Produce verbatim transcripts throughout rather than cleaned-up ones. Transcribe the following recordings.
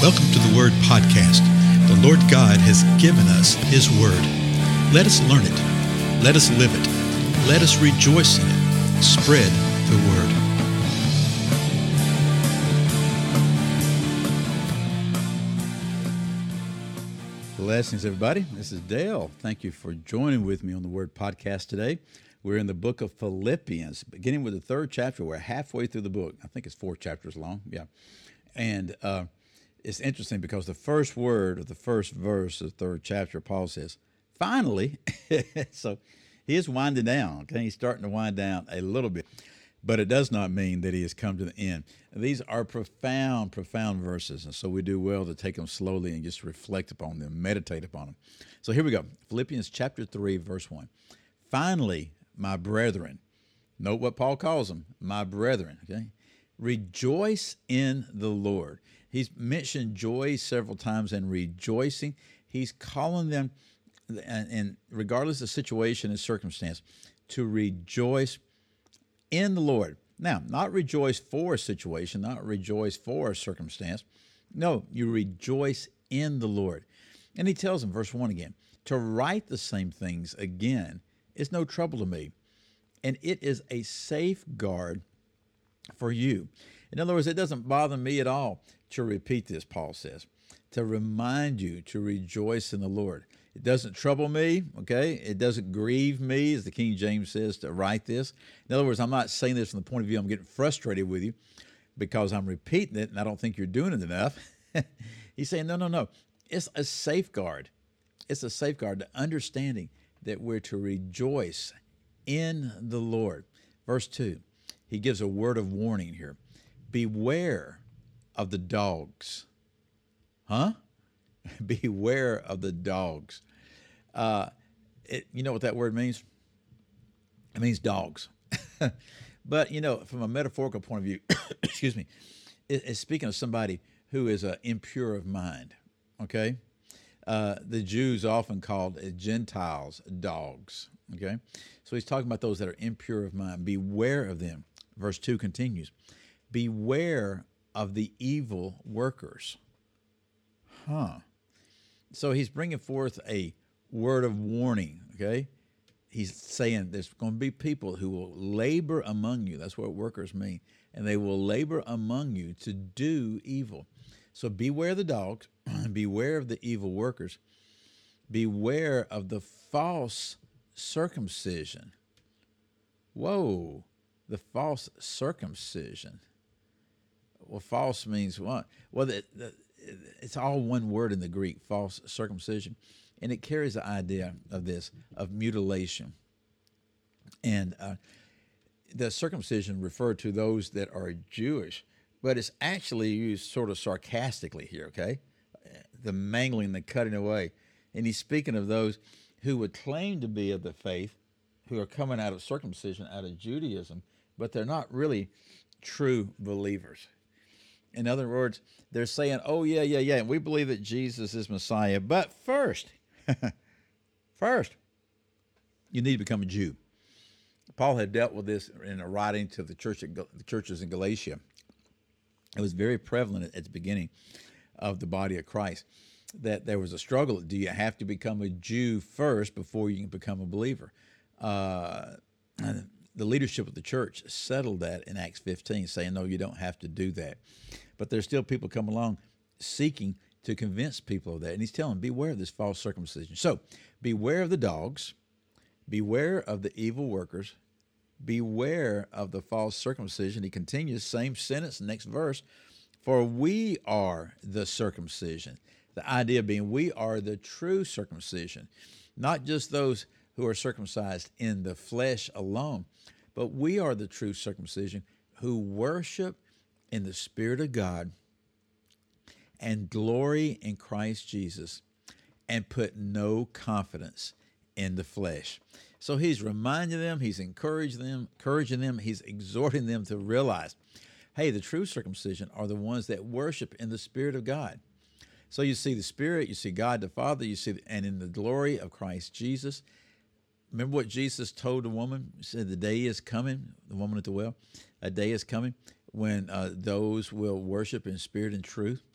Welcome to the Word Podcast. The Lord God has given us His Word. Let us learn it. Let us live it. Let us rejoice in it. Spread the Word. Blessings, everybody. This is Dale. Thank you for joining with me on the Word Podcast today. We're in the book of Philippians, beginning with the third chapter. We're halfway through the book. I think it's four chapters long. Yeah. And uh, it's interesting because the first word of the first verse of the third chapter, Paul says, finally. So he is winding down. Okay, he's starting to wind down a little bit, but it does not mean that he has come to the end. These are profound, profound verses, and so we do well to take them slowly and just reflect upon them, meditate upon them. So here we go. Philippians chapter three, verse one. Finally, my brethren, note what Paul calls them, my brethren, okay? Rejoice in the Lord. He's mentioned joy several times and rejoicing. He's calling them, and, and regardless of situation and circumstance, to rejoice in the Lord. Now, not rejoice for a situation, not rejoice for a circumstance. No, you rejoice in the Lord. And he tells them, verse one again, to write the same things again is no trouble to me, and it is a safeguard for you. In other words, it doesn't bother me at all to repeat this, Paul says, to remind you to rejoice in the Lord. It doesn't trouble me, okay? It doesn't grieve me, as the King James says, to write this. In other words, I'm not saying this from the point of view I'm getting frustrated with you because I'm repeating it and I don't think you're doing it enough. He's saying, no, no, no. It's a safeguard. It's a safeguard, the understanding that we're to rejoice in the Lord. Verse two, he gives a word of warning here. Beware of the dogs. Huh? Beware of the dogs. Uh, it, you know what that word means? It means dogs. But, you know, from a metaphorical point of view, excuse me, it, it's speaking of somebody who is uh, impure of mind, okay? Uh, the Jews often called uh, Gentiles dogs, okay? So he's talking about those that are impure of mind. Beware of them. Verse two continues, beware of the evil workers. Huh. So he's bringing forth a word of warning, okay? He's saying there's going to be people who will labor among you. That's what workers mean. And they will labor among you to do evil. So beware of the dogs. Beware of the evil workers. Beware of the false circumcision. Whoa, the false circumcision. Well, false means what? Well, the, the, it's all one word in the Greek, false circumcision, and it carries the idea of this, of mutilation. And uh, the circumcision referred to those that are Jewish, but it's actually used sort of sarcastically here, okay? The mangling, the cutting away. And he's speaking of those who would claim to be of the faith, who are coming out of circumcision, out of Judaism, but they're not really true believers. In other words, they're saying, oh, yeah, yeah, yeah, we believe that Jesus is Messiah, but first, first, you need to become a Jew. Paul had dealt with this in a writing to the church, the churches in Galatia. It was very prevalent at the beginning of the body of Christ that there was a struggle. Do you have to become a Jew first before you can become a believer? Uh, the leadership of the church settled that in Acts fifteen, saying, no, you don't have to do that. But there's still people come along seeking to convince people of that. And he's telling them, beware of this false circumcision. So beware of the dogs, beware of the evil workers, beware of the false circumcision. He continues, same sentence, next verse, for we are the circumcision. The idea being we are the true circumcision, not just those who are circumcised in the flesh alone, but we are the true circumcision who worship in the Spirit of God and glory in Christ Jesus and put no confidence in the flesh. So he's reminding them, he's encouraging them, encouraging them, he's exhorting them to realize, hey, the true circumcision are the ones that worship in the Spirit of God. So you see the Spirit, you see God the Father, you see, and in the glory of Christ Jesus. Remember what Jesus told the woman? He said, the day is coming, the woman at the well, a day is coming when uh, those will worship in spirit and truth.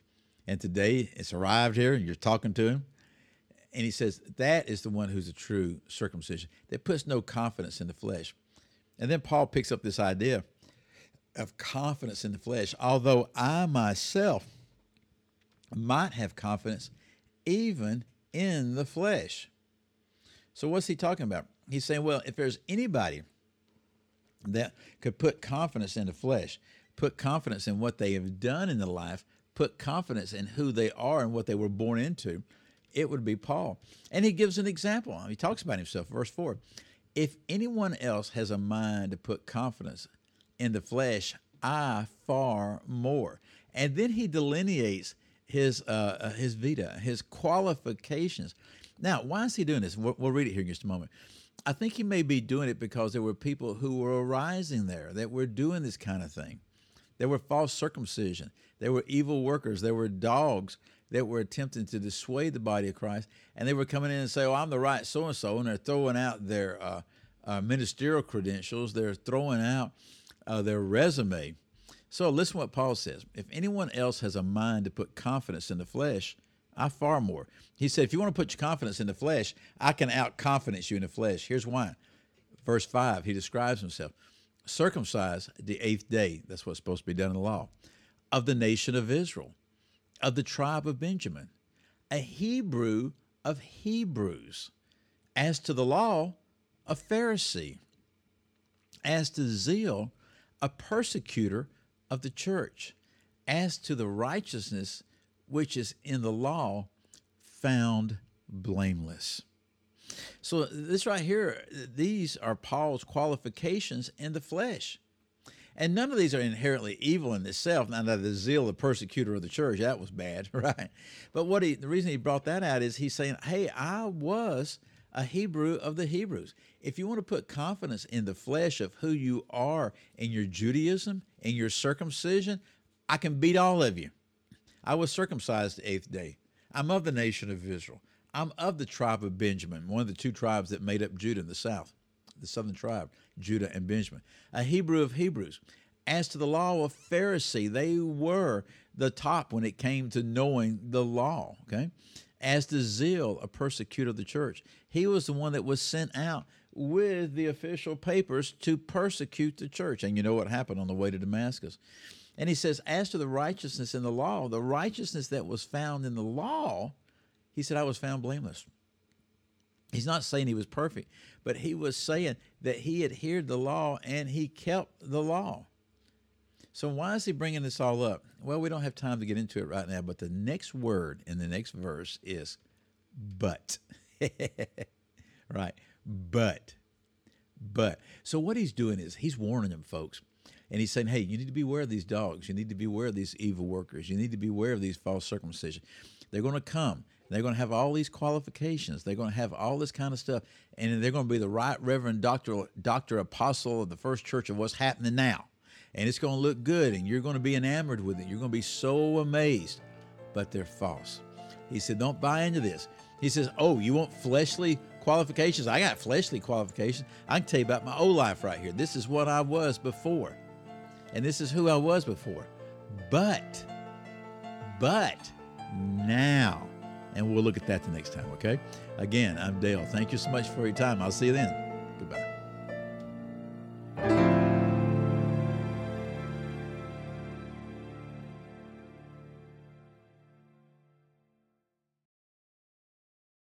And today it's arrived here, and you're talking to him. And he says, that is the one who's a true circumcision, that puts no confidence in the flesh. And then Paul picks up this idea of confidence in the flesh. Although I myself might have confidence even in the flesh. So what's he talking about? He's saying, well, if there's anybody that could put confidence in the flesh, put confidence in what they have done in the life, put confidence in who they are and what they were born into, it would be Paul. And he gives an example. He talks about himself, verse four. If anyone else has a mind to put confidence in the flesh, I far more. And then he delineates his uh, his vita, his qualifications. Now, why is he doing this? We'll, we'll read it here in just a moment. I think he may be doing it because there were people who were arising there that were doing this kind of thing. There were false circumcision. There were evil workers. There were dogs that were attempting to dissuade the body of Christ. And they were coming in and say, oh, I'm the right so-and-so. And they're throwing out their uh, uh, ministerial credentials. They're throwing out uh, their resume. So listen to what Paul says. If anyone else has a mind to put confidence in the flesh, I far more. He said, if you want to put your confidence in the flesh, I can out-confidence you in the flesh. Here's why. Verse five, he describes himself. Circumcised the eighth day, that's what's supposed to be done in the law, of the nation of Israel, of the tribe of Benjamin, a Hebrew of Hebrews, as to the law, a Pharisee, as to zeal, a persecutor of the church, as to the righteousness which is in the law, found blameless. So this right here, these are Paul's qualifications in the flesh. And none of these are inherently evil in itself. Now, the zeal, the persecutor of the church, that was bad, right? But what he, the reason he brought that out is he's saying, hey, I was a Hebrew of the Hebrews. If you want to put confidence in the flesh of who you are in your Judaism, in your circumcision, I can beat all of you. I was circumcised the eighth day. I'm of the nation of Israel. I'm of the tribe of Benjamin, one of the two tribes that made up Judah in the south, the southern tribe, Judah and Benjamin. A Hebrew of Hebrews. As to the law, a Pharisee. They were the top when it came to knowing the law, okay? As to zeal, a persecutor of the church. He was the one that was sent out with the official papers to persecute the church. And you know what happened on the way to Damascus. And he says, as to the righteousness in the law, the righteousness that was found in the law, he said, I was found blameless. He's not saying he was perfect, but he was saying that he adhered to the law and he kept the law. So why is he bringing this all up? Well, we don't have time to get into it right now, but the next word in the next verse is but. Right, but. But. So what he's doing is he's warning them, folks. And he's saying, hey, you need to beware of these dogs. You need to beware of these evil workers. You need to beware of these false circumcision. They're going to come. They're going to have all these qualifications. They're going to have all this kind of stuff. And they're going to be the right reverend doctor, doctor apostle of the first church of what's happening now. And it's going to look good, and you're going to be enamored with it. You're going to be so amazed. But they're false. He said, don't buy into this. He says, oh, you want fleshly qualifications? I got fleshly qualifications. I can tell you about my old life right here. This is what I was before. And this is who I was before. But, but now, and we'll look at that the next time, okay? Again, I'm Dale. Thank you so much for your time. I'll see you then.